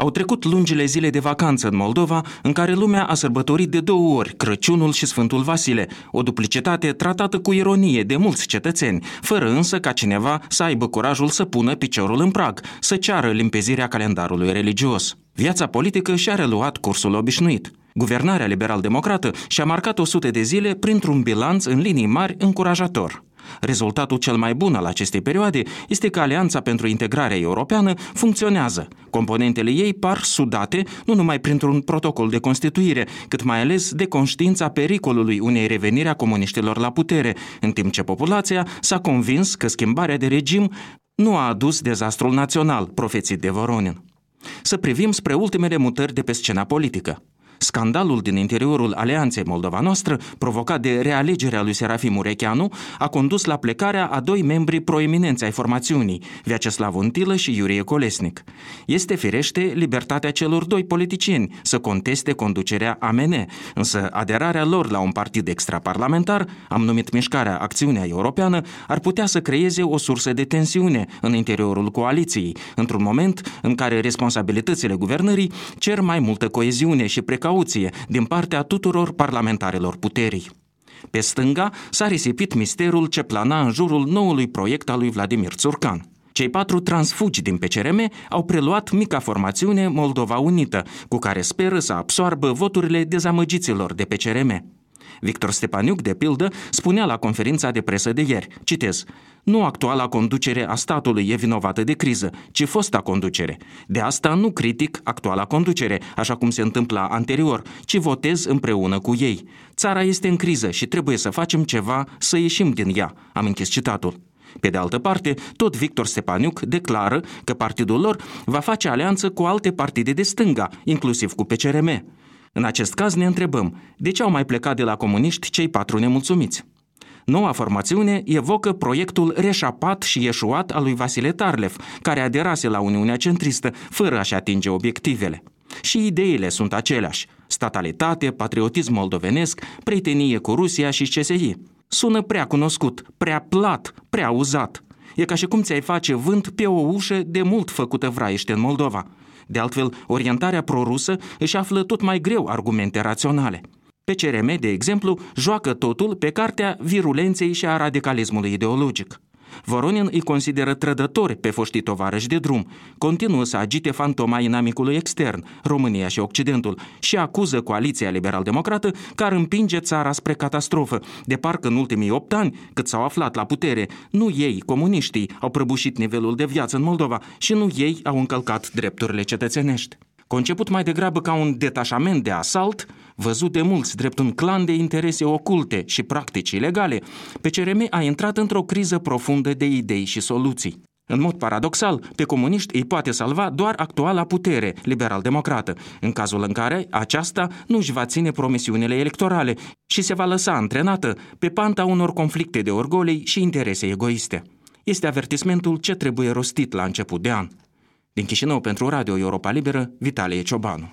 Au trecut lungile zile de vacanță în Moldova, în care lumea a sărbătorit de 2 ori Crăciunul și Sfântul Vasile, o duplicitate tratată cu ironie de mulți cetățeni, fără însă ca cineva să aibă curajul să pună piciorul în prag, să ceară limpezirea calendarului religios. Viața politică și-a reluat cursul obișnuit. Guvernarea liberal-democrată și-a marcat 100 de zile printr-un bilanț în linii mari încurajator. Rezultatul cel mai bun al acestei perioade este că Alianța pentru Integrarea Europeană funcționează. Componentele ei par sudate nu numai printr-un protocol de constituire, cât mai ales de conștiința pericolului unei reveniri a comuniștilor la putere, în timp ce populația s-a convins că schimbarea de regim nu a adus dezastrul național, profețit de Voronin. Să privim spre ultimele mutări de pe scena politică. Scandalul din interiorul Alianței Moldova Noastră, provocat de realegerea lui Serafim Urecheanu, a condus la plecarea a 2 membri proeminenți ai formațiunii, Vyacheslav Untilă și Iurie Colesnic. Este firește libertatea celor 2 politicieni să conteste conducerea AMN, însă aderarea lor la un partid extraparlamentar, am numit Mișcarea Acțiunea Europeană, ar putea să creeze o sursă de tensiune în interiorul coaliției, într-un moment în care responsabilitățile guvernării cer mai multă coeziune și precauție din partea tuturor parlamentarilor puterii. Pe stânga s-a risipit misterul ce plana în jurul noului proiect al lui Vladimir Țurcan. Cei 4 transfugi din PCRM au preluat mica formațiune Moldova Unită, cu care speră să absoarbă voturile dezamăgiților de PCRM. Victor Stepaniuc, de pildă, spunea la conferința de presă de ieri, citez, nu actuala conducere a statului e vinovată de criză, ci fosta conducere. De asta nu critic actuala conducere, așa cum se întâmpla anterior, ci votez împreună cu ei. Țara este în criză și trebuie să facem ceva să ieșim din ea. Am închis citatul. Pe de altă parte, tot Victor Stepaniuc declară că partidul lor va face alianță cu alte partide de stânga, inclusiv cu PCRM. În acest caz ne întrebăm, de ce au mai plecat de la comuniști cei 4 nemulțumiți? Noua formațiune evocă proiectul reșapat și eșuat al lui Vasile Tarlev, care aderase la Uniunea Centristă fără a-și atinge obiectivele. Și ideile sunt aceleași: statalitate, patriotism moldovenesc, prietenie cu Rusia și CSI. Sună prea cunoscut, prea plat, prea uzat. E ca și cum ți-ai face vânt pe o ușă de mult făcută vraiește în Moldova. De altfel, orientarea prorusă își află tot mai greu argumente raționale. PCRM, de exemplu, joacă totul pe cartea virulenței și a radicalismului ideologic. Voronin îi consideră trădători pe foștii tovarăși de drum, continuă să agite fantoma inamicului extern, România și Occidentul, și acuză coaliția liberal-democrată că ar împinge țara spre catastrofă, de parcă în ultimii 8 ani, cât s-au aflat la putere, nu ei, comuniștii, au prăbușit nivelul de viață în Moldova și nu ei au încălcat drepturile cetățenești. Conceput mai degrabă ca un detașament de asalt, văzut de mulți drept un clan de interese oculte și practici ilegale, PCRM a intrat într-o criză profundă de idei și soluții. În mod paradoxal, pe comuniști îi poate salva doar actuala putere liberal-democrată, în cazul în care aceasta nu își va ține promisiunile electorale și se va lăsa antrenată pe panta unor conflicte de orgolii și interese egoiste. Este avertismentul ce trebuie rostit la început de an. Din Chișinău pentru Radio Europa Liberă, Vitalie Ciobanu.